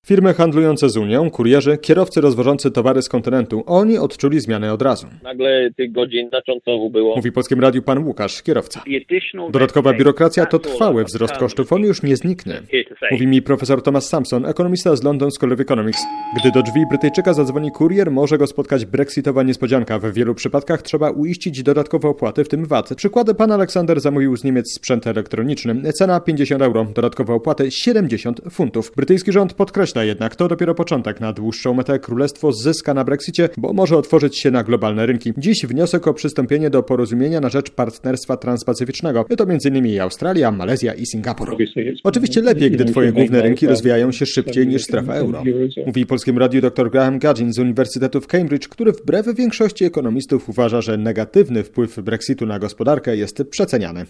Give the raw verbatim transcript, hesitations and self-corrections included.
Firmy handlujące z Unią, kurierzy, kierowcy rozwożący towary z kontynentu. Oni odczuli zmianę od razu. Nagle tych godzin znacząco ubyło. Mówi Polskim Radiu pan Łukasz, kierowca. Dodatkowa biurokracja to trwały wzrost kosztów. On już nie zniknie. Mówi mi profesor Thomas Sampson, ekonomista z London School of Economics. Gdy do drzwi Brytyjczyka zadzwoni kurier, może go spotkać brexitowa niespodzianka. W wielu przypadkach trzeba uiścić dodatkowe opłaty, w tym V A T. Przykłady pan Aleksander zamówił z Niemiec sprzęt elektroniczny. Cena pięćdziesiąt euro, dodatkowe opłaty siedemdziesiąt funtów. Brytyjski rząd podkreśla jednak, to dopiero początek. Na dłuższą metę królestwo zyska na Brexicie, bo może otworzyć się na globalne rynki. Dziś wniosek o przystąpienie do porozumienia na rzecz partnerstwa transpacyficznego. To między innymi Australia, Malezja i Singapur. Oczywiście lepiej, gdy twoje główne rynki rozwijają się szybciej niż strefa euro. Mówi Polskim Radiu dr Graham Gadgin z Uniwersytetu w Cambridge, który wbrew większości ekonomistów uważa, że negatywny wpływ Brexitu na gospodarkę jest przeceniany.